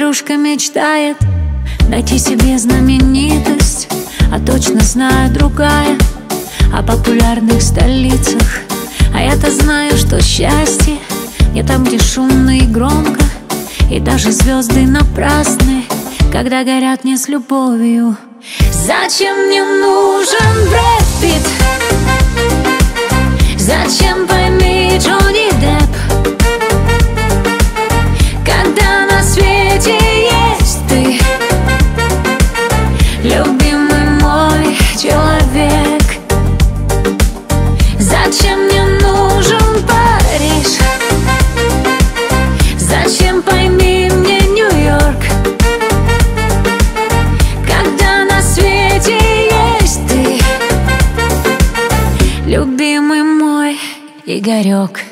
девушка мечтает найти себе знаменитость, а точно знаю другая о популярных столицах. А я-то знаю, что счастье не там, где шумно и громко, и даже звезды напрасны, когда горят не с любовью. Зачем мне нужен Брэд Питт? Зачем, пойми, Джонни Депп, когда на свете есть ты, любимый мой человек? Зачем мне нужен Париж? Зачем, пойми, мне Нью-Йорк, когда на свете есть ты, любимый мой Игорек?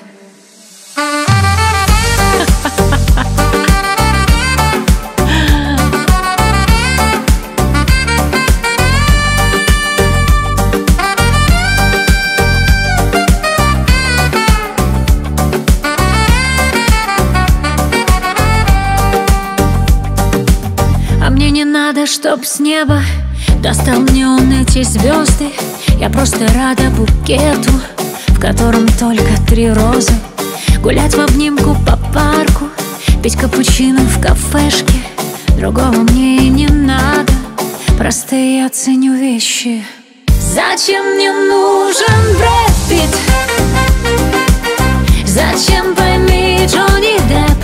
А мне не надо, чтоб с неба достал мне он эти звезды. Я просто рада букету, в котором только 3 розы. Гулять в обнимку по парку, пить капучино в кафешке. Другого мне и не надо, простые я ценю вещи. Зачем мне нужен Брэд Питт? Зачем, пойми, Джонни Депп,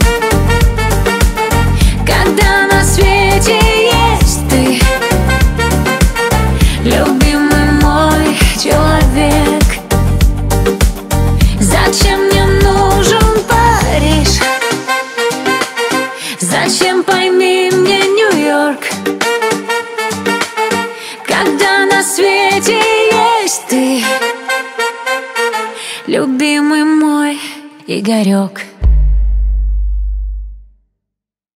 когда на свете есть ты, любимый мой человек? Зачем мне нужен Париж? Зачем, пойми, мне Нью-Йорк, когда на свете есть ты, любимый мой Игорек?